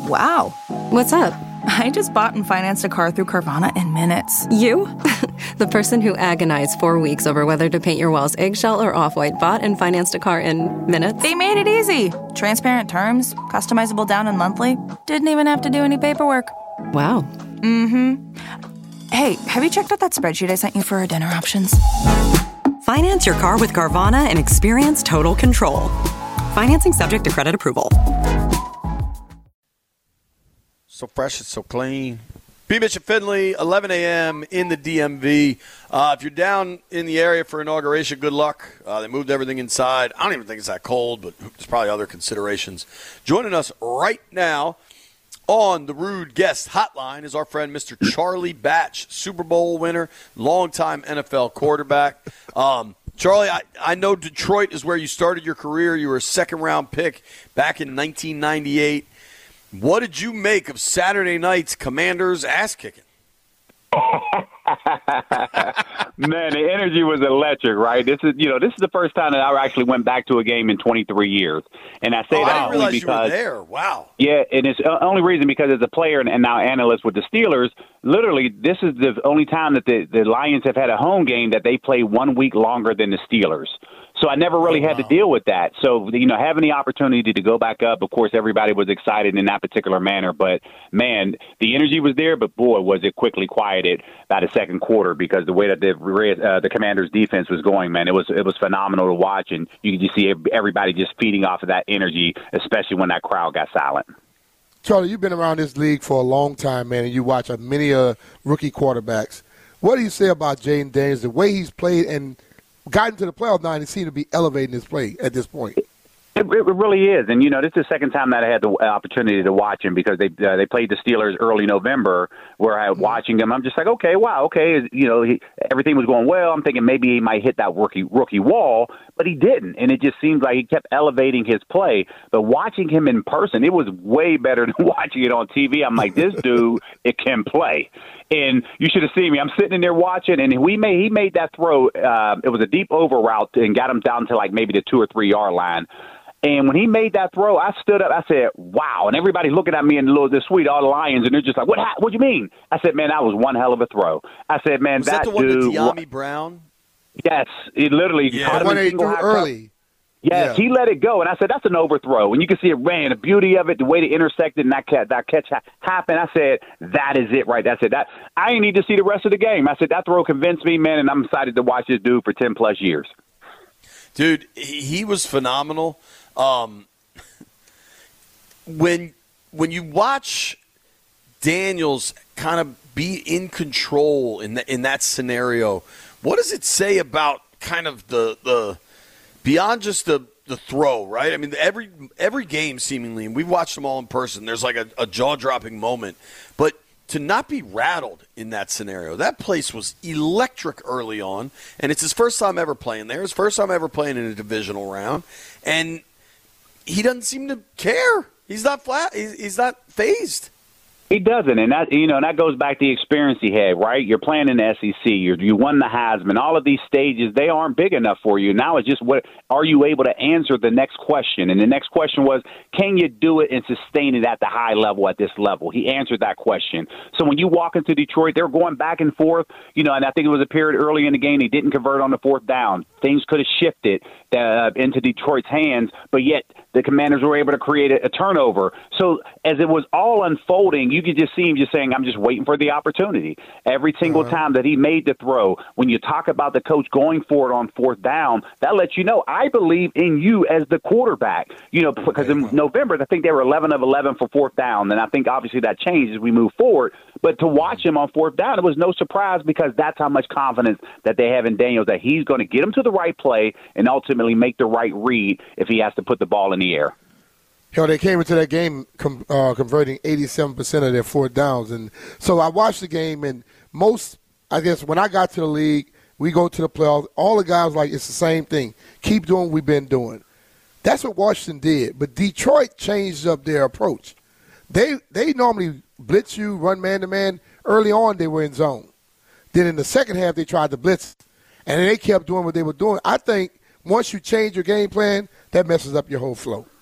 Wow. What's up? I just bought and financed a car through Carvana in minutes. You? The person who agonized 4 weeks over whether to paint your walls eggshell or off-white bought and financed a car in minutes? They made it easy. Transparent terms, customizable down and monthly. Didn't even have to do any paperwork. Wow. Mm-hmm. Hey, have you checked out that spreadsheet I sent you for our dinner options? Finance your car with Carvana and experience total control. Financing subject to credit approval. So fresh, it's so clean. B. Mitch and Finley, 11 a.m. in the DMV. If you're down in the area for inauguration, good luck. They moved everything inside. I don't even think it's that cold, but there's probably other considerations. Joining us right now on the Rude Guest Hotline is our friend Mr. Charlie Batch, Super Bowl winner, longtime NFL quarterback. Charlie, I know Detroit is where you started your career. You were a second-round pick back in 1998. What did you make of Saturday night's Commanders ass-kicking? Man, the energy was electric, right? This is the first time that I actually went back to a game in 23 years. And I say that I didn't realize only because you were there. Wow. Yeah, and it's the only reason because as a player and now analyst with the Steelers, literally this is the only time that the Lions have had a home game that they play 1 week longer than the Steelers. So I never really had to deal with that. So, having the opportunity to go back up, of course, everybody was excited in that particular manner. But, man, the energy was there, but, boy, was it quickly quieted by the second quarter because the way that the Commanders' defense was going, man, it was phenomenal to watch. And you could just see everybody just feeding off of that energy, especially when that crowd got silent. Charlie, you've been around this league for a long time, man, and you watch many rookie quarterbacks. What do you say about Jayden Daniels, the way he's played and got into the playoff now, and he seemed to be elevating his play at this point? It really is. And, this is the second time that I had the opportunity to watch him because they played the Steelers early November where I was watching him. I'm just like, okay, everything was going well. I'm thinking maybe he might hit that rookie wall, but he didn't. And it just seems like he kept elevating his play. But watching him in person, it was way better than watching it on TV. I'm like, this dude, it can play. And you should have seen me. I'm sitting in there watching, and he made that throw. It was a deep over route and got him down to like maybe the 2 or 3 yard line. And when he made that throw, I stood up. I said, wow. And everybody's looking at me in the suite, all the Lions, and they're just like, what do you mean? I said, man, that was one hell of a throw. I said, man, was that the one to De'Ami Brown? Yes. It literally caught him in single high early. Yes, he let it go. And I said, that's an overthrow. And you can see it ran, the beauty of it, the way it intersected, and that catch happened. I said, that is it right there. I said, I ain't need to see the rest of the game. I said, that throw convinced me, man, and I'm excited to watch this dude for 10-plus years. Dude, he was phenomenal. When you watch Daniels kind of be in control in that scenario, what does it say about kind of the beyond just the throw, right? I mean, every game seemingly, and we've watched them all in person, there's like a jaw-dropping moment. But to not be rattled in that scenario, that place was electric early on, and it's his first time ever playing there, his first time ever playing in a divisional round, and he doesn't seem to care. He's not he's not fazed. He doesn't, and that goes back to the experience he had, right? You're playing in the SEC. You won the Heisman. All of these stages, they aren't big enough for you. Now it's just what are you able to answer the next question? And the next question was, can you do it and sustain it at the high level at this level? He answered that question. So when you walk into Detroit, they're going back and forth, and I think it was a period early in the game they didn't convert on the fourth down. Things could have shifted into Detroit's hands, but yet the Commanders were able to create a turnover. So as it was all unfolding, you could just see him just saying, I'm just waiting for the opportunity. Every single time that he made the throw, when you talk about the coach going for it on fourth down, that lets you know, I believe in you as the quarterback. Because in November, I think they were 11 of 11 for fourth down, and I think obviously that changed as we move forward. But to watch him on fourth down, it was no surprise because that's how much confidence that they have in Daniels, that he's going to get him to the right play and ultimately make the right read if he has to put the ball in the air. They came into that game converting 87% of their fourth downs. And so I watched the game, and when I got to the league, we go to the playoffs, all the guys like, it's the same thing. Keep doing what we've been doing. That's what Washington did. But Detroit changed up their approach. They normally blitz you, run man-to-man. Early on, they were in zone. Then in the second half, they tried to blitz, and they kept doing what they were doing. I think once you change your game plan, that messes up your whole flow.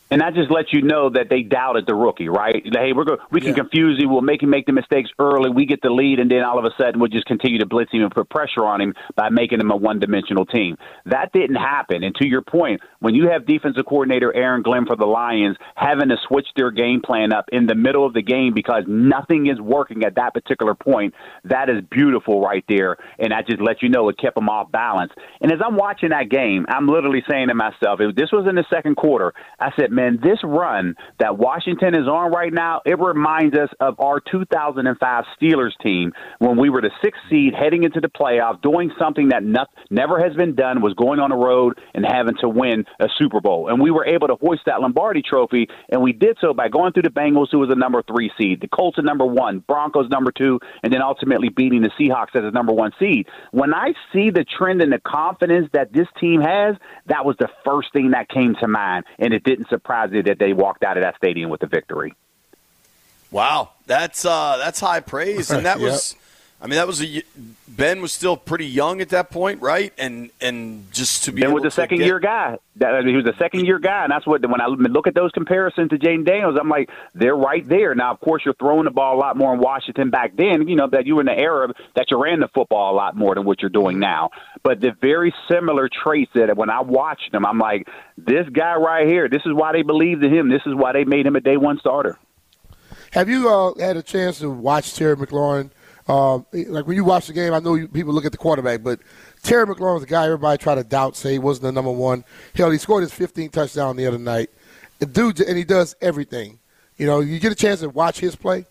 And that just lets you know that they doubted the rookie, right? Hey, we can confuse him. We'll make him make the mistakes early. We get the lead, and then all of a sudden we'll just continue to blitz him and put pressure on him by making him a one-dimensional team. That didn't happen. And to your point, when you have defensive coordinator Aaron Glenn for the Lions having to switch their game plan up in the middle of the game because nothing is working at that particular point, that is beautiful right there. And that just lets you know it kept them off balance. And as I'm watching that game, I'm literally saying to myself, if this was in the second quarter, I said, man, this run that Washington is on right now, it reminds us of our 2005 Steelers team when we were the 6th seed heading into the playoff, doing something that never has been done, was going on the road and having to win a Super Bowl. And we were able to hoist that Lombardi trophy, and we did so by going through the Bengals, who was the number 3 seed, the Colts at number 1, Broncos number 2, and then ultimately beating the Seahawks as the number 1 seed. When I see the trend and the confidence that this team has, that was the first thing that came to mind, and it didn't surprise me that they walked out of that stadium with a victory. Wow, that's high praise, and that was, I mean, that was Ben was still pretty young at that point, right? And just to be Ben was a second-year guy. He was a second-year guy, and that's what when I look at those comparisons to Jaden Daniels, I'm like, they're right there. Now, of course, you're throwing the ball a lot more in Washington back then. You know that you were in the era that you ran the football a lot more than what you're doing now. But the very similar traits that when I watched him, I'm like, this guy right here. This is why they believed in him. This is why they made him a day one starter. Have you had a chance to watch Terry McLaurin? Like when you watch the game, I know people look at the quarterback, but Terry McLaurin was a guy everybody tried to doubt, say he wasn't the number one. Hell, he scored his 15th touchdown the other night. The dude, and he does everything. You know, you get a chance to watch his play.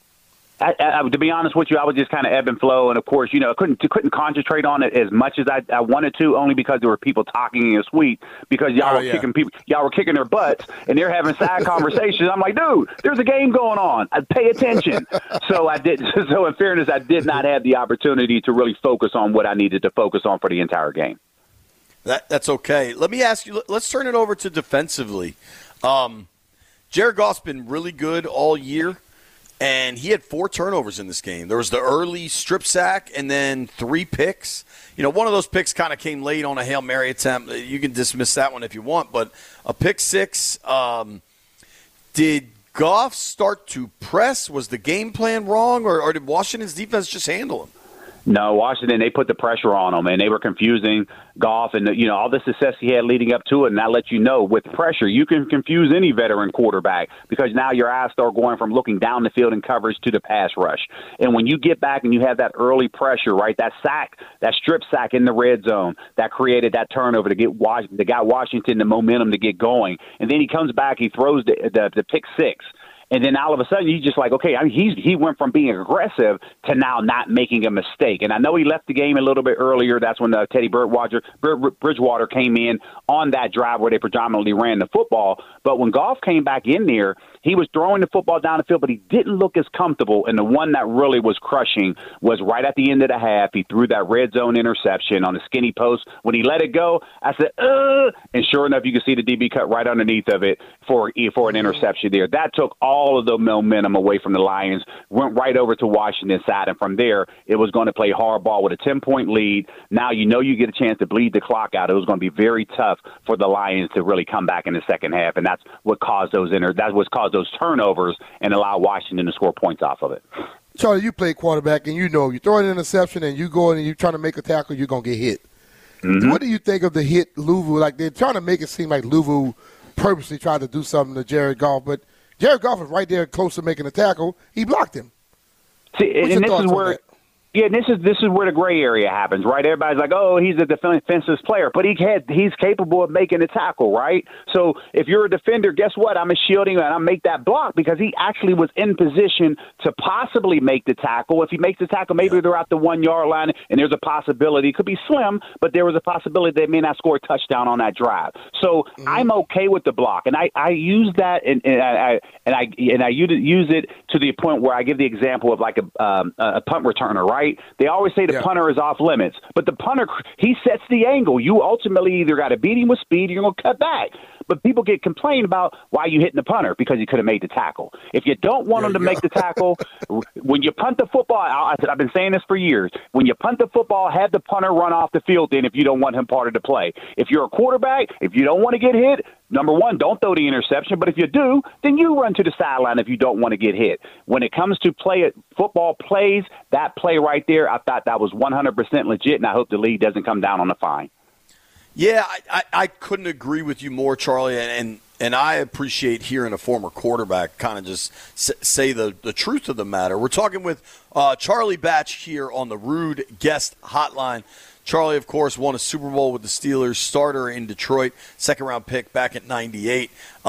To be honest with you, I would just kind of ebb and flow, and of course, you know, couldn't concentrate on it as much as I wanted to, only because there were people talking in a suite because y'all were kicking their butts, and they're having side conversations. I'm like, dude, there's a game going on. Pay attention. So in fairness, I did not have the opportunity to really focus on what I needed to focus on for the entire game. That's okay. Let me ask you. Let's turn it over to defensively. Jared Goff's been really good all year. And he had 4 turnovers in this game. There was the early strip sack and then 3 picks. You know, one of those picks kind of came late on a Hail Mary attempt. You can dismiss that one if you want. But a pick 6, did Goff start to press? Was the game plan wrong? Or did Washington's defense just handle him? No, Washington, they put the pressure on him, and they were confusing Goff and, you know, all the success he had leading up to it. And that lets you know with pressure, you can confuse any veteran quarterback because now your eyes start going from looking down the field in coverage to the pass rush. And when you get back and you have that early pressure, right, that sack, that strip sack in the red zone, that created that turnover to get that got Washington the momentum to get going. And then he comes back, he throws the pick 6. And then all of a sudden, you're just like, okay, I mean, he went from being aggressive to now not making a mistake. And I know he left the game a little bit earlier. That's when Teddy Bridgewater came in on that drive where they predominantly ran the football. But when Goff came back in there, he was throwing the football down the field, but he didn't look as comfortable. And the one that really was crushing was right at the end of the half. He threw that red zone interception on the skinny post. When he let it go, I said, and sure enough, you could see the DB cut right underneath of it for an interception there. That took all of the momentum away from the Lions, went right over to Washington's side, and from there, it was going to play hardball with a 10-point lead. Now you know you get a chance to bleed the clock out. It was going to be very tough for the Lions to really come back in the second half, and that's what caused those turnovers and allow Washington to score points off of it. Charlie, you play quarterback, and you know you throw an interception and you go in and you're trying to make a tackle, you're going to get hit. Mm-hmm. What do you think of the hit Louisville? Like they're trying to make it seem like Louisville purposely tried to do something to Jared Goff, but Jared Goff was right there close to making a tackle. He blocked him. See, and this is where Yeah, this is where the gray area happens, right? Everybody's like, oh, he's a defensive player, but he's capable of making a tackle, right? So if you're a defender, guess what? I'm a shielding and I make that block because he actually was in position to possibly make the tackle. If he makes the tackle, maybe they're at the 1 yard line, and there's a possibility. It could be slim, but there was a possibility they may not score a touchdown on that drive. So I'm okay with the block, and I use that and I use it to the point where I give the example of like a punt returner, right? They always say the punter is off limits, but the punter, he sets the angle. You ultimately either got to beat him with speed or you're going to cut back. But people get complained about why you hitting the punter because he could have made the tackle. If you don't want him to make the tackle, when you punt the football, I've been saying this for years, when you punt the football, have the punter run off the field then if you don't want him part of the play. If you're a quarterback, if you don't want to get hit, number one, don't throw the interception. But if you do, then you run to the sideline if you don't want to get hit. When it comes to football plays, that play right there, I thought that was 100% legit, and I hope the league doesn't come down on the fine. Yeah, I couldn't agree with you more, Charlie, and I appreciate hearing a former quarterback kind of just say the truth of the matter. We're talking with Charlie Batch here on the Rude Guest Hotline. Charlie, of course, won a Super Bowl with the Steelers, starter in Detroit, second-round pick back at 98.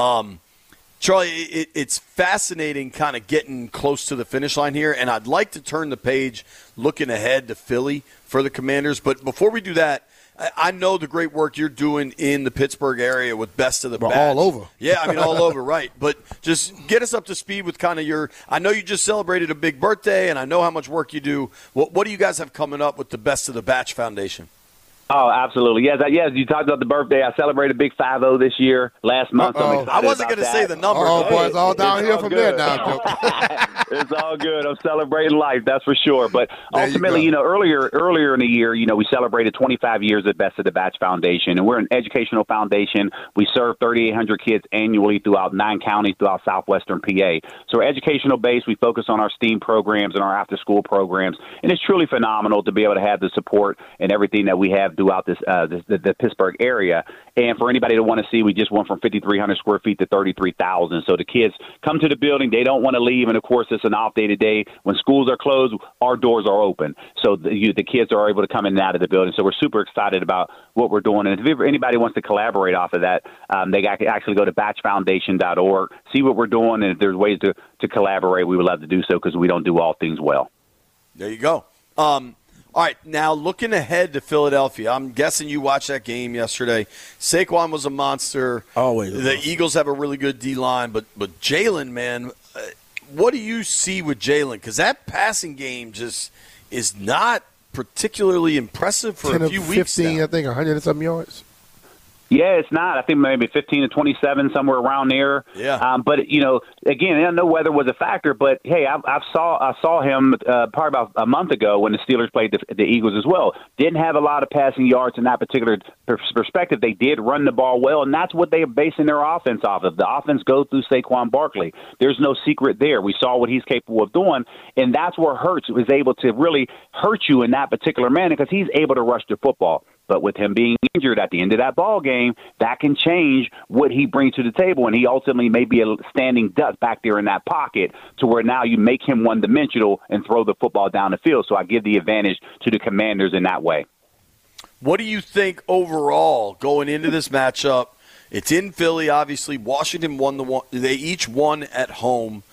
Charlie, it's fascinating kind of getting close to the finish line here, and I'd like to turn the page looking ahead to Philly for the Commanders. But before we do that, I know the great work you're doing in the Pittsburgh area with Best of the Batch. All over. Yeah, I mean, all over, right. But just get us up to speed with kind of I know you just celebrated a big birthday, and I know how much work you do. What do you guys have coming up with the Best of the Batch Foundation? Oh, absolutely. Yes, you talked about the birthday. I celebrated a big 5-0 this year, last month. So I wasn't going to say the number. Oh, boy, it's all downhill from there now, Joe. It's all good. I'm celebrating life, that's for sure. But ultimately, earlier in the year, we celebrated 25 years at Best of the Batch Foundation, and we're an educational foundation. We serve 3,800 kids annually throughout 9 counties throughout southwestern PA. So we're educational based. We focus on our STEAM programs and our after-school programs, and it's truly phenomenal to be able to have the support and everything that we have throughout the Pittsburgh area. And for anybody to want to see, we just went from 5,300 square feet to 33,000. So the kids come to the building. They don't want to leave. And, of course, it's an off day today. When schools are closed, our doors are open. So the kids are able to come in and out of the building. So we're super excited about what we're doing. And if anybody wants to collaborate off of that, they can actually go to batchfoundation.org, see what we're doing. And if there's ways to collaborate, we would love to do so because we don't do all things well. There you go. All right, now looking ahead to Philadelphia, I'm guessing you watched that game yesterday. Saquon was a monster. Always. The Eagles have a really good D-line, but Jalen, man, what do you see with Jalen? Because that passing game just is not particularly impressive for a few weeks now. 15, I think, 100 and some yards. Yeah, it's not. I think maybe 15 to 27, somewhere around there. Yeah. But again, I know weather was a factor. But hey, I saw him probably about a month ago when the Steelers played the Eagles as well. Didn't have a lot of passing yards in that particular perspective. They did run the ball well, and that's what they're basing their offense off of. The offense goes through Saquon Barkley. There's no secret there. We saw what he's capable of doing, and that's where Hurts was able to really hurt you in that particular manner because he's able to rush the football. But with him being injured at the end of that ball game, that can change what he brings to the table, and he ultimately may be a standing duck back there in that pocket to where now you make him one-dimensional and throw the football down the field. So I give the advantage to the Commanders in that way. What do you think overall going into this matchup? It's in Philly, obviously. Washington won they each won at home.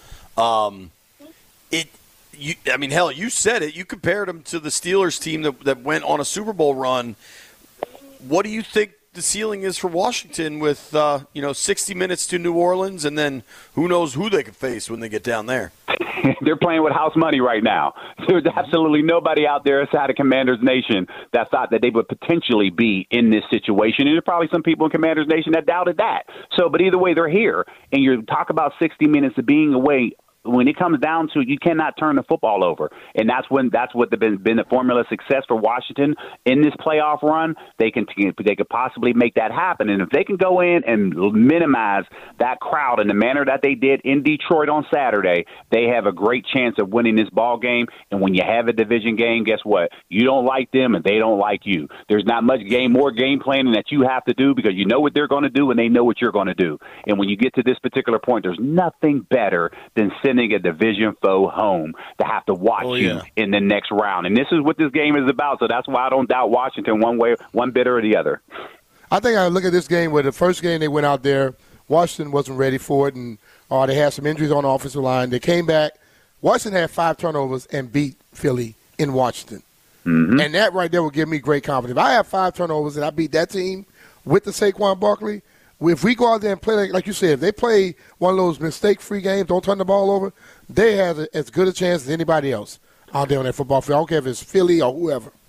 You said it. You compared them to the Steelers team that went on a Super Bowl run. What do you think the ceiling is for Washington with 60 minutes to New Orleans, and then who knows who they could face when they get down there? They're playing with house money right now. There's absolutely nobody out there outside of Commanders Nation that thought that they would potentially be in this situation. And there's probably some people in Commanders Nation that doubted that. But either way, they're here. And you talk about 60 minutes of being away. When it comes down to it, you cannot turn the football over. And that's what been the formula of success for Washington in this playoff run. They could possibly make that happen. And if they can go in and minimize that crowd in the manner that they did in Detroit on Saturday, they have a great chance of winning this ball game. And when you have a division game, guess what? You don't like them and they don't like you. There's not much more game planning that you have to do because you know what they're going to do and they know what you're going to do. And when you get to this particular point, there's nothing better than sending a division foe home to have to watch you in the next round. And this is what this game is about, so that's why I don't doubt Washington one way, one bit or the other. I think I look at this game where the first game they went out there, Washington wasn't ready for it, and they had some injuries on the offensive line. They came back. Washington had 5 turnovers and beat Philly in Washington. Mm-hmm. And that right there would give me great confidence. If I have 5 turnovers and I beat that team with the Saquon Barkley, if we go out there and play, like you said, if they play one of those mistake-free games, don't turn the ball over, they have as good a chance as anybody else out there on that football field. I don't care if it's Philly or whoever.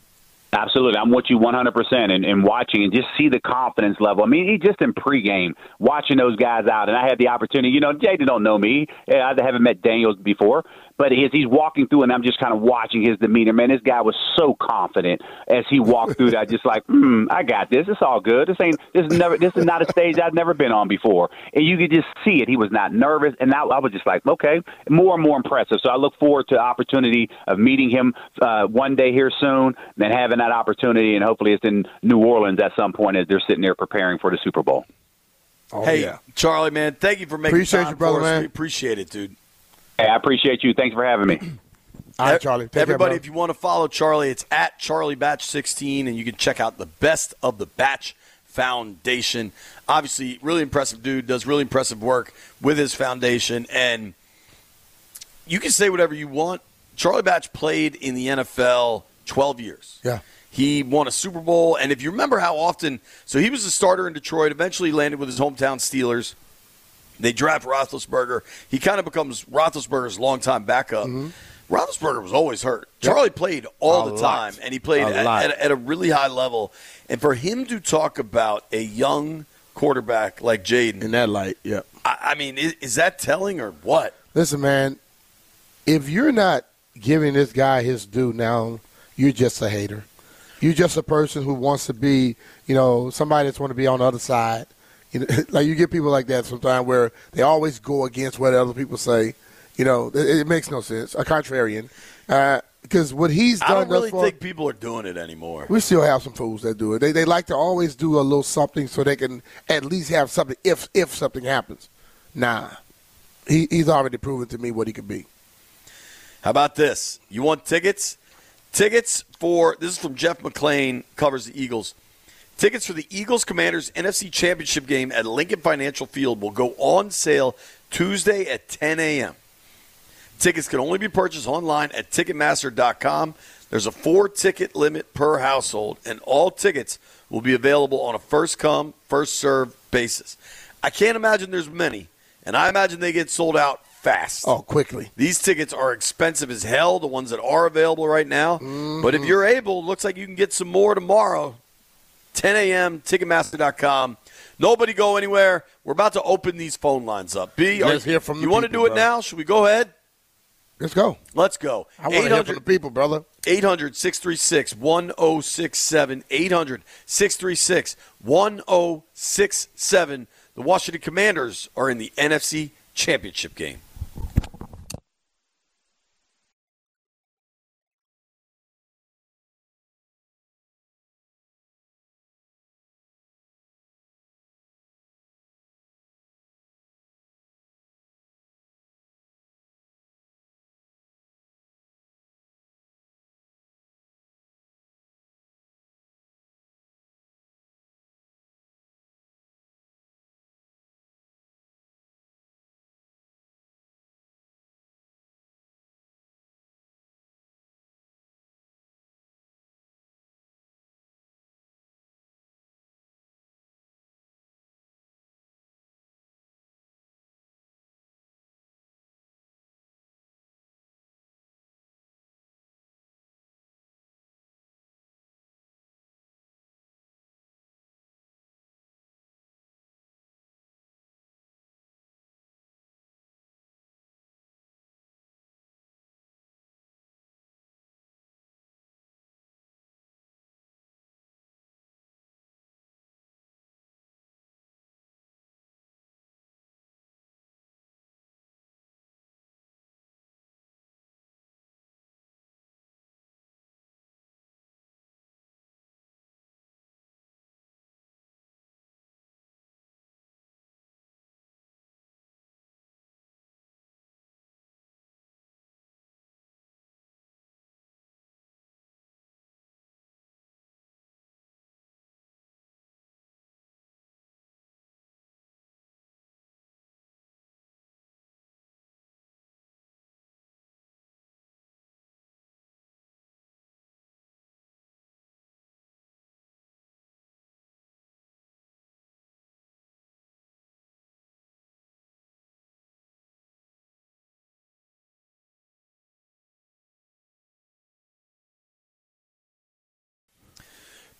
Absolutely. I'm with you 100% and watching and just see the confidence level. I mean, he just in pregame watching those guys out. And I had the opportunity, Jaden don't know me. I haven't met Daniels before, but he's walking through and I'm just kind of watching his demeanor. Man, this guy was so confident as he walked through that, just like, I got this. It's all good. This is not a stage I've never been on before. And you could just see it. He was not nervous. And I was just like, okay, more and more impressive. So I look forward to the opportunity of meeting him one day here soon and having that opportunity, and hopefully it's in New Orleans at some point as they're sitting there preparing for the Super Bowl. Oh, hey, yeah. Charlie, man, thank you for making appreciate time you, brother, for us. man. We appreciate it, dude. Hey, I appreciate you. Thanks for having me. All right, Charlie. Take Everybody, care, if you want to follow Charlie, it's at CharlieBatch16, and you can check out the Best of the Batch Foundation. Obviously, really impressive dude, does really impressive work with his foundation, and you can say whatever you want. Charlie Batch played in the NFL 12 years. Yeah. He won a Super Bowl, and if you remember how often – so he was a starter in Detroit, eventually landed with his hometown Steelers. They draft Roethlisberger. He kind of becomes Roethlisberger's longtime backup. Mm-hmm. Roethlisberger was always hurt. Yep. Charlie played all the time, and he played at a really high level. And for him to talk about a young quarterback like Jaden – in that light, yeah. I mean, is that telling or what? Listen, man, if you're not giving this guy his due now, you're just a hater. You're just a person who wants to be, somebody that's want to be on the other side. Like you get people like that sometimes where they always go against what other people say. It makes no sense. A contrarian. Because what he's done I don't really thus far, think people are doing it anymore. we still have some fools that do it. They like to always do a little something so they can at least have something if something happens. Nah. He's already proven to me what he could be. How about this? You want tickets? Tickets for – this is from Jeff McClain, covers the Eagles. Tickets for the Eagles-Commanders NFC Championship game at Lincoln Financial Field will go on sale Tuesday at 10 a.m. Tickets can only be purchased online at Ticketmaster.com. There's a 4-ticket limit per household, and all tickets will be available on a first-come, first-served basis. I can't imagine there's many, and I imagine they get sold out fast. Oh, quickly. These tickets are expensive as hell, the ones that are available right now. Mm-hmm. But if you're able, looks like you can get some more tomorrow. 10 a.m., Ticketmaster.com. Nobody go anywhere. We're about to open these phone lines up. Let's hear from the people, you want to do it now? Should we go ahead? Let's go. Let's go. I want to hear from the people, brother. 800-636-1067. 800-636-1067. The Washington Commanders are in the NFC Championship game.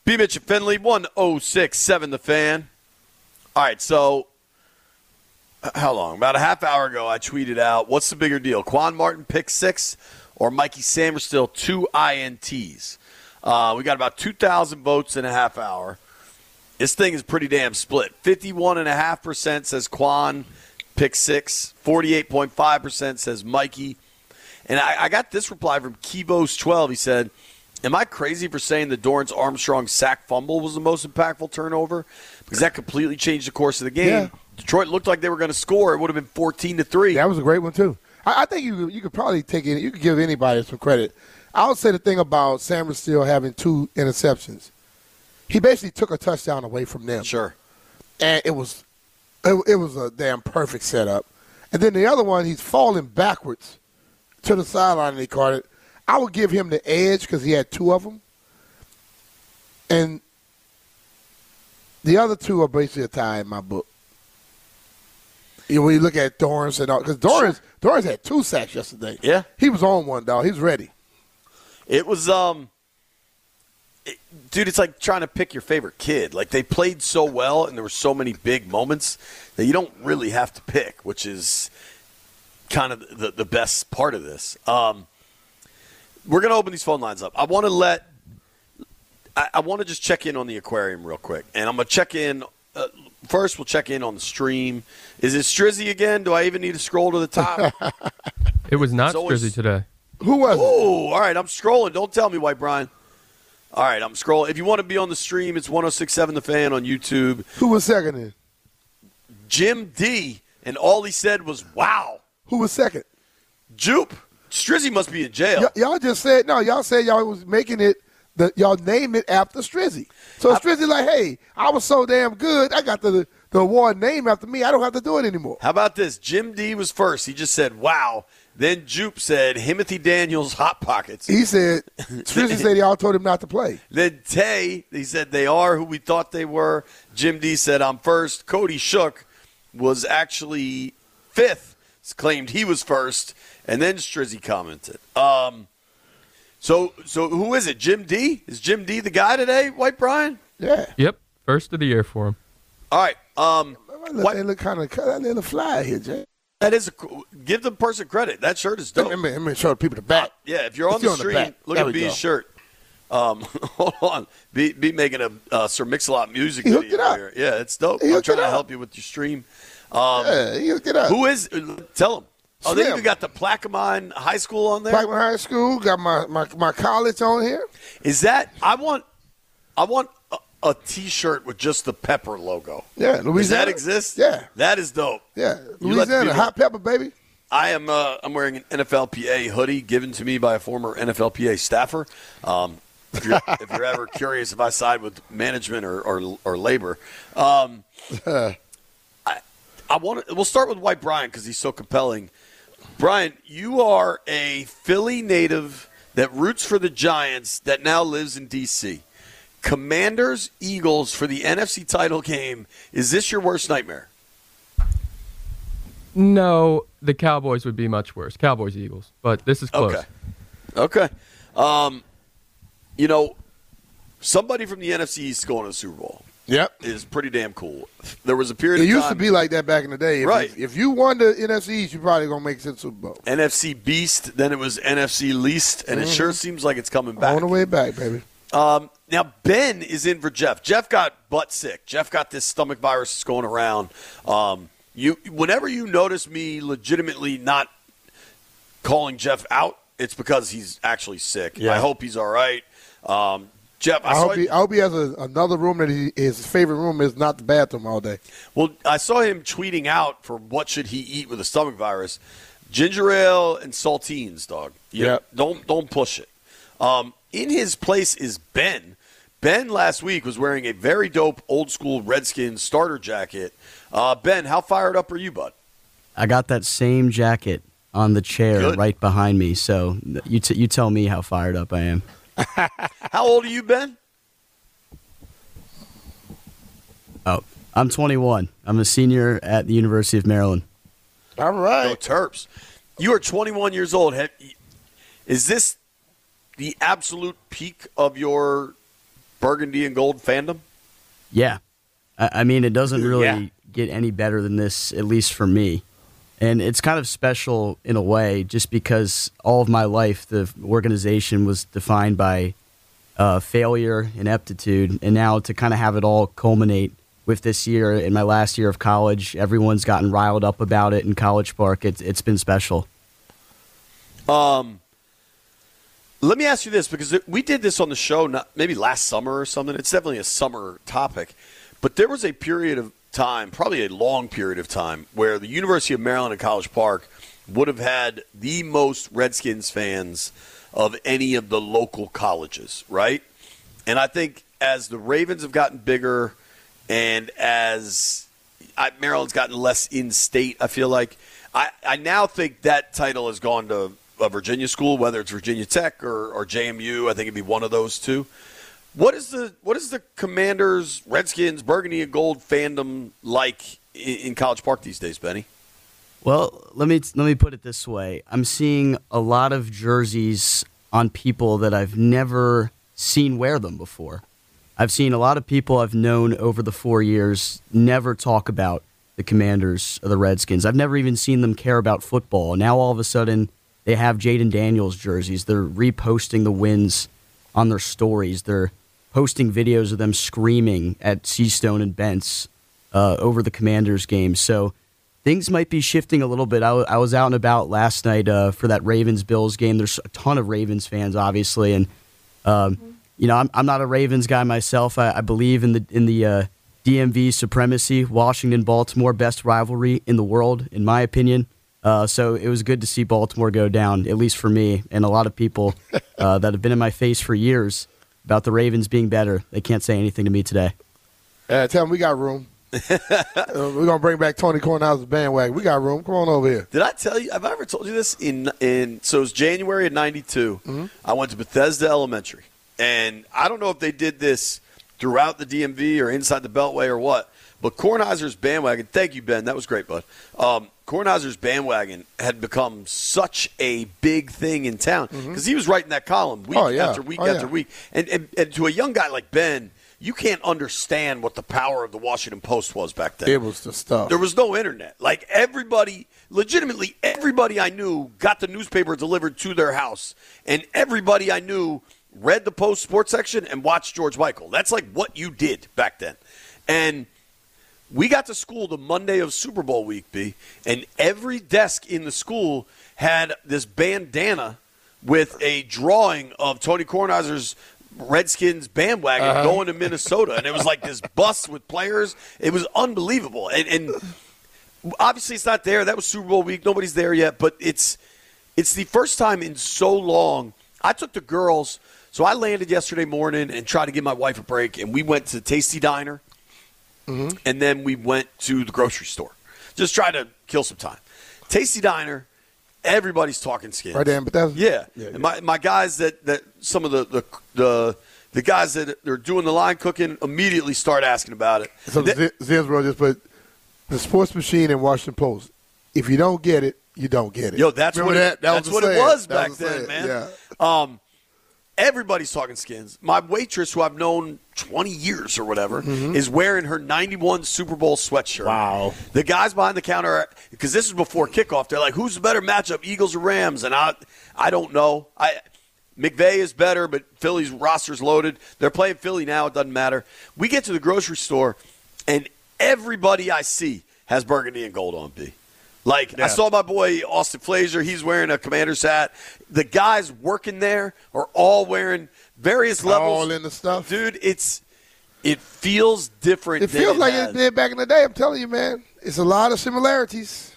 B. Mitch and Finley, 106.7 The Fan. All right, so how long? About a half hour ago, I tweeted out, what's the bigger deal, Quan Martin pick 6 or Mikey Samerstill 2 INTs? We got about 2,000 votes in a half hour. This thing is pretty damn split. 51.5% says Quan pick 6. 48.5% says Mikey. And I got this reply from Kivos12. He said, am I crazy for saying the Dorrance Armstrong sack fumble was the most impactful turnover? Because that completely changed the course of the game. Yeah. Detroit looked like they were going to score. It would have been 14-3. That was a great one, too. I think you could probably take it. You could give anybody some credit. I would say the thing about Samerstill having 2 interceptions, he basically took a touchdown away from them. Sure. And it was a damn perfect setup. And then the other one, he's falling backwards to the sideline and he caught it. I would give him the edge because he had 2 of them. And the other 2 are basically a tie in my book. When you look at Dorrance and all, because Dorrance had 2 sacks yesterday. Yeah. He was on one, dog. He was ready. It was, dude, it's like trying to pick your favorite kid. Like, they played so well and there were so many big moments that you don't really have to pick, which is kind of the best part of this. We're going to open these phone lines up. I want to just check in on the aquarium real quick. And I'm going to check in. First, we'll check in on the stream. Is it Strizzy again? Do I even need to scroll to the top? It was not Strizzy today. Who was it? Oh, all right. I'm scrolling. Don't tell me, White Brian. All right, I'm scrolling. If you want to be on the stream, it's 106.7 The Fan on YouTube. Who was second in? Jim D. And all he said was, wow. Who was second? Jupe. Strizzy must be in jail. Y'all just said, no, y'all said y'all was making it, y'all named it after Strizzy. So Strizzy like, hey, I was so damn good, I got the award named after me. I don't have to do it anymore. How about this? Jim D was first. He just said, wow. Then Jupe said, Himothy Daniels, Hot Pockets. He said, Strizzy said y'all told him not to play. Then Tay, he said, they are who we thought they were. Jim D said, I'm first. Cody Shook was actually fifth, claimed he was first. And then Strizzy commented. So who is it? Jim D? Is Jim D the guy today, White Brian? Yeah. Yep. First of the year for him. All right. They look kind of cut. They look fly here, Jay. That is give the person credit. That shirt is dope. Let me show people the back. Yeah, if you're on the stream, look at B's shirt. Hold on. B making a Sir Mix-a-Lot music he video here. Yeah, it's dope. I'm trying to help you with your stream. Yeah, he hooked it up. Who is? Tell him. Oh, Slim. they even got the Plaquemine High School on there? Plaquemine High School. Got my college on here. Is that – I want a T-shirt with just the pepper logo. Yeah, Louisiana. Does that exist? Yeah. That is dope. Yeah, Louisiana, hot pepper, baby. I am I'm wearing an NFLPA hoodie given to me by a former NFLPA staffer. If you're ever curious if I side with management or labor. We'll start with White Brian because he's so compelling. Brian, you are a Philly native that roots for the Giants that now lives in D.C. Commanders, Eagles for the NFC title game. Is this your worst nightmare? No, the Cowboys would be much worse. Cowboys, Eagles. But this is close. Okay. Somebody from the NFC East going to the Super Bowl. Yep. Is pretty damn cool. There was a period it of time. used to be like that back in the day. Right. If you won the NFC East, you're probably going to make it to the Super Bowl. NFC Beast, then it was NFC Least, and it sure seems like it's coming back. On the way back, baby. Now, Ben is in for Jeff. Jeff got butt sick. Jeff got this stomach virus that's going around. Whenever you notice me legitimately not calling Jeff out, it's because he's actually sick. Yeah. I hope he's all right. Jeff, I hope he has another room that his favorite room is not the bathroom all day. Well, I saw him tweeting out for what should he eat with a stomach virus. Ginger ale and saltines, dog. Don't push it. In his place is Ben. Ben last week was wearing a very dope old school Redskins starter jacket. Ben, how fired up are you, bud? I got that same jacket on the chair right behind me, so you tell me how fired up I am. How old are you, Ben? Oh, I'm 21. I'm a senior at the University of Maryland. All right. Go Terps. You are 21 years old. Is this the absolute peak of your burgundy and gold fandom? Yeah. I mean, it doesn't really get any better than this, at least for me. And it's kind of special in a way just because all of my life the organization was defined by failure, ineptitude, and now to kind of have it all culminate with this year, in my last year of college, everyone's gotten riled up about it in College Park. It's been special. Let me ask you this, because we did this on the show maybe last summer or something. It's definitely a summer topic. But there was a period of time, probably a long period of time, where the University of Maryland and College Park would have had the most Redskins fans of any of the local colleges, right? And I think as the Ravens have gotten bigger and as Maryland's gotten less in-state, I feel like I now think that title has gone to a Virginia school, whether it's Virginia Tech or JMU. I think it'd be one of those two. What is the Commanders, Redskins, burgundy and gold fandom like in College Park these days, Benny? Well, let me put it this way. I'm seeing a lot of jerseys on people that I've never seen wear them before. I've seen a lot of people I've known over the 4 years never talk about the Commanders or the Redskins. I've never even seen them care about football. Now all of a sudden they have Jaden Daniels jerseys. They're reposting the wins on their stories. They're posting videos of them screaming at Seastone and Bentz over the Commanders game. So things might be shifting a little bit. I was out and about last night for that Ravens-Bills game. There's a ton of Ravens fans, obviously, and I'm not a Ravens guy myself. I believe in the DMV supremacy. Washington-Baltimore, best rivalry in the world, in my opinion. So it was good to see Baltimore go down, at least for me, and a lot of people that have been in my face for years about the Ravens being better. They can't say anything to me today. Tell them we got room. We're going to bring back Tony Kornheiser's bandwagon. We got room. Come on over here. Did I tell you? Have I ever told you this? So it was January of 92. Mm-hmm. I went to Bethesda Elementary. And I don't know if they did this throughout the DMV or inside the Beltway or what, but Kornheiser's bandwagon, thank you, Ben. That was great, bud. Kornheiser's bandwagon had become such a big thing in town because he was writing that column week after week after week. And to a young guy like Ben, you can't understand what the power of the Washington Post was back then. It was the stuff. There was no internet. Like legitimately everybody I knew got the newspaper delivered to their house. And everybody I knew read the Post sports section and watched George Michael. That's like what you did back then. And we got to school the Monday of Super Bowl week, B, and every desk in the school had this bandana with a drawing of Tony Kornheiser's Redskins bandwagon going to Minnesota. And it was like this bus with players. It was unbelievable. And obviously it's not there. That was Super Bowl week. Nobody's there yet. But it's the first time in so long. I took the girls. So I landed yesterday morning and tried to give my wife a break. And we went to Tasty Diner. Mm-hmm. And then we went to the grocery store. Just try to kill some time. Tasty Diner, everybody's talking skins. Right there, but that's yeah. And my guys that some of the guys that are doing the line cooking immediately start asking about it. So Zinsbro just put the sports machine in Washington Post. If you don't get it, you don't get it. Yo, that's what it was back then, man. Yeah. Everybody's talking skins. My waitress, who I've known 20 years or whatever, is wearing her 91 Super Bowl sweatshirt. Wow. The guys behind the counter, because this is before kickoff, they're like, who's the better matchup, Eagles or Rams? And I don't know. McVay is better, but Philly's roster's loaded. They're playing Philly now. It doesn't matter. We get to the grocery store, and everybody I see has burgundy and gold on, B. I saw my boy Austin Flazier. He's wearing a Commander's hat. The guys working there are all wearing various levels. All in the stuff. Dude, it feels different. It feels like it did back in the day. I'm telling you, man. It's a lot of similarities.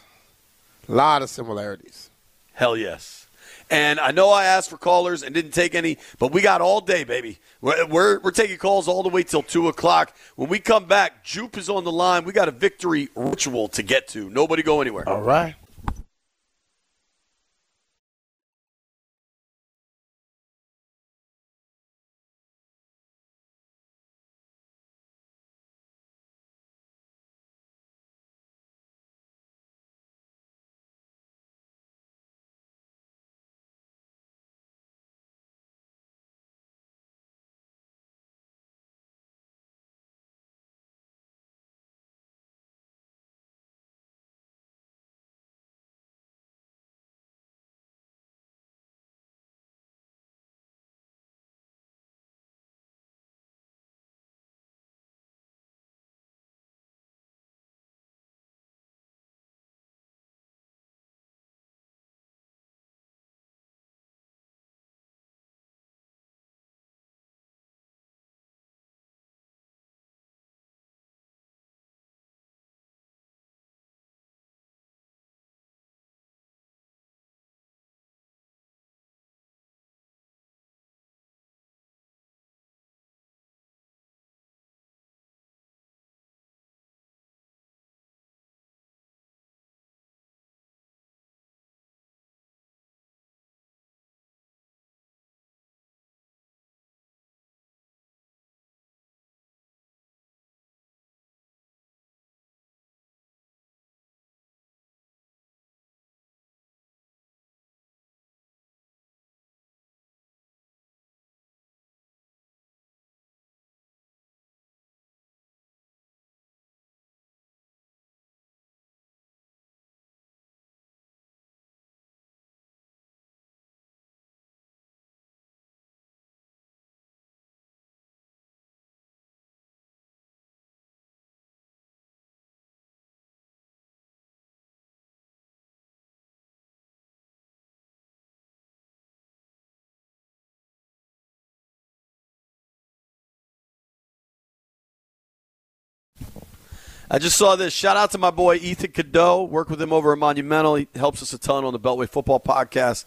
Hell yes. And I know I asked for callers and didn't take any, but we got all day, baby. We're taking calls all the way till 2 o'clock. When we come back, Jupe is on the line. We got a victory ritual to get to. Nobody go anywhere. All right. I just saw this. Shout out to my boy Ethan Cadeau. Work with him over at Monumental. He helps us a ton on the Beltway Football Podcast.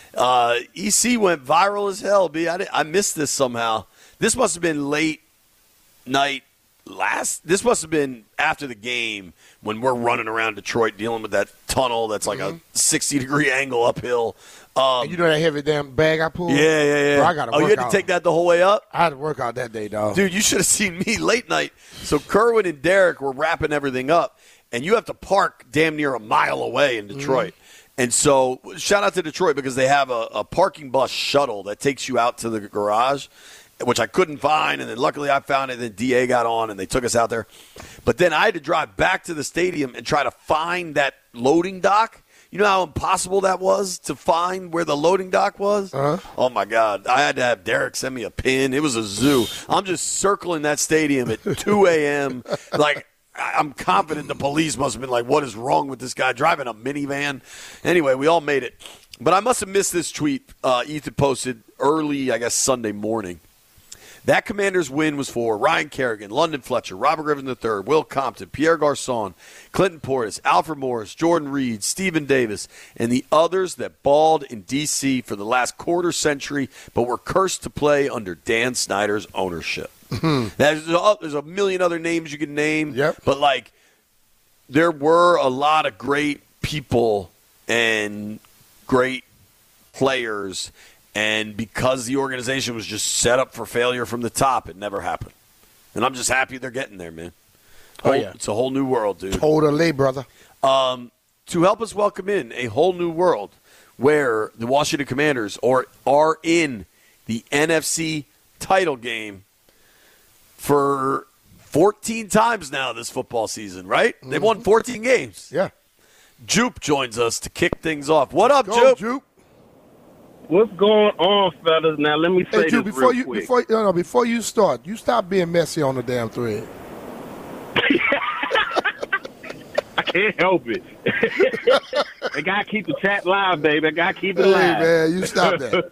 EC went viral as hell, B. I missed this somehow. This must have been late night this must have been after the game when we're running around Detroit dealing with that tunnel that's like a 60-degree angle uphill. And you know that heavy damn bag I pulled? Yeah. Bro, I got to work you had out. to take that the whole way up? I had to work out that day, dog. Dude, you should have seen me late night. So Kerwin and Derek were wrapping everything up, and you have to park damn near a mile away in Detroit. And so shout out to Detroit because they have a parking bus shuttle that takes you out to the garage, which I couldn't find, and then luckily I found it, and then DA got on, and they took us out there. But then I had to drive back to the stadium and try to find that loading dock. You know how impossible that was to find where the loading dock was? Uh-huh. Oh, my God. I had to have Derek send me a pin. It was a zoo. I'm just circling that stadium at 2 a.m. Like, I'm confident the police must have been like, what is wrong with this guy driving a minivan? Anyway, we all made it. But I must have missed this tweet Ethan posted early, I guess, Sunday morning. That Commanders win was for Ryan Kerrigan, London Fletcher, Robert Griffin III, Will Compton, Pierre Garçon, Clinton Portis, Alfred Morris, Jordan Reed, Stephen Davis, and the others that balled in D.C. for the last quarter century but were cursed to play under Dan Snyder's ownership. There's a million other names you can name, but, like, there were a lot of great people and great players. And because the organization was just set up for failure from the top, it never happened. And I'm just happy they're getting there, man. It's a whole new world, dude. Totally, brother. To help us welcome in a whole new world where the Washington Commanders are in the NFC title game for 14 times now this football season, right? They've won 14 games. Yeah. Jupe joins us to kick things off. What up, Jupe? What's going on, fellas? Now, let me say Jupe, this real quick. Before you start, you stop being messy on the damn thread. I can't help it. I got to keep the chat live, baby. I got to keep it live. Hey, man, you stop that.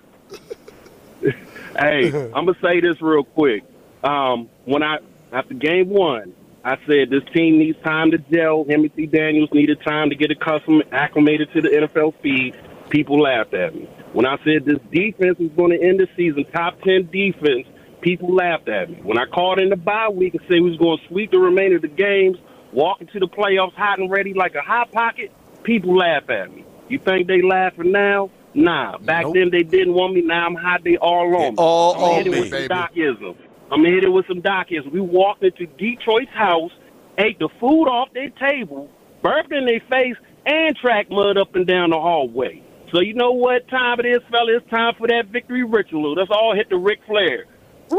Hey, I'm going to say this real quick. After game one, I said this team needs time to gel. Timothy Daniels needed time to get acclimated to the NFL feed. People laughed at me. When I said this defense is going to end the season, top 10 defense, people laughed at me. When I called in the bye week and said we was going to sweep the remainder of the games, walk into the playoffs hot and ready like a hot pocket, people laugh at me. You think they laughing now? Nah. Back then they didn't want me. Now I'm hot. They all on me. All I'm hit it with some Docism. I'm hit it with some Docism. We walked into Detroit's house, ate the food off their table, burped in their face, and tracked mud up and down the hallway. So you know what time it is, fella? It's time for that victory ritual. Let's all hit the Ric Flair. Woo!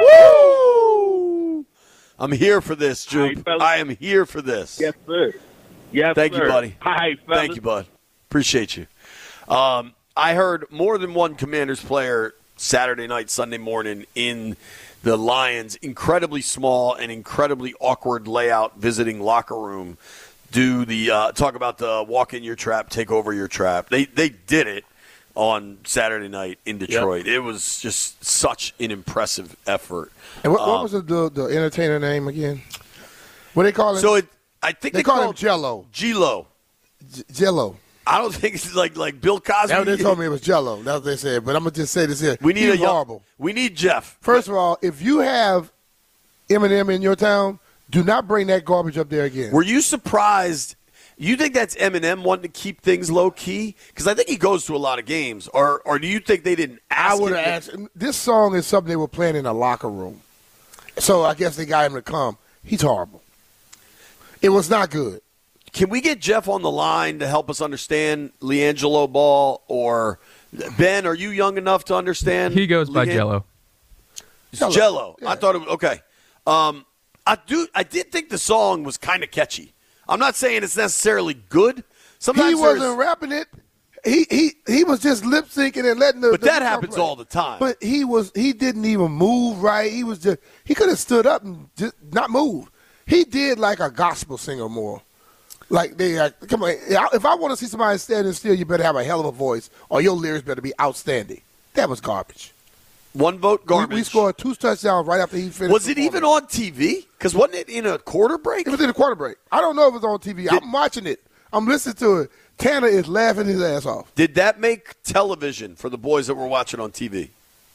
Woo! I'm here for this, Jupe. Right, I am here for this. Yes, sir. Yes, Thank sir. you, buddy. All right, fellas. Thank you, bud. Appreciate you. I heard more than one Commanders player Saturday night, Sunday morning in the Lions' incredibly small and incredibly awkward layout visiting locker room do the talk about the walk in your trap, take over your trap. They did it on Saturday night in Detroit. Yep. It was just such an impressive effort. And what was the entertainer name again? What they call him? So I think they call him Jello. G-Lo. Jello. I don't think it's like Bill Cosby. That's what they told me it was Jello. That's what they said. But I'm gonna just say this here. We need horrible. We need Jeff. First of all, if you have Eminem in your town, do not bring that garbage up there again. Were you surprised? You think that's Eminem wanting to keep things low key? Because I think he goes to a lot of games. Or do you think they didn't ask him? I would have asked. This song is something they were playing in a locker room. So I guess they got him to come. He's horrible. It was not good. Can we get Jeff on the line to help us understand LiAngelo Ball? Or Ben, are you young enough to understand? He goes by Jello. It's Jello. Yeah. I thought it was okay. I did think the song was kind of catchy. I'm not saying it's necessarily good. Sometimes he wasn't rapping it. He was just lip syncing and letting the. But that happens all the time. But he didn't even move right. He could have stood up and just not moved. He did like a gospel singer more. Like come on. If I want to see somebody standing still, you better have a hell of a voice, or your lyrics better be outstanding. That was garbage. One vote, Garminsch. We scored 2 touchdowns right after he finished. Was it even on TV? Because wasn't it in a quarter break? It was in a quarter break. I don't know if it was on TV. I'm watching it. I'm listening to it. Tanner is laughing his ass off. Did that make television for the boys that were watching on TV?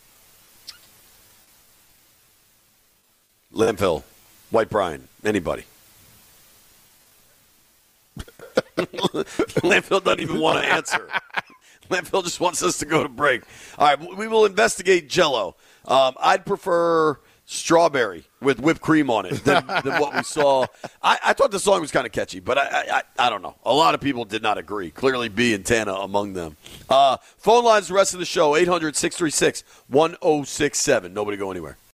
Linville, White Bryan, anybody? Linville doesn't even want to answer. Linville just wants us to go to break. All right, we will investigate Jell-O. I'd prefer strawberry with whipped cream on it than what we saw. I thought the song was kind of catchy, but I don't know. A lot of people did not agree. Clearly, B and Tana among them. Phone lines the rest of the show, 800-636-1067. Nobody go anywhere.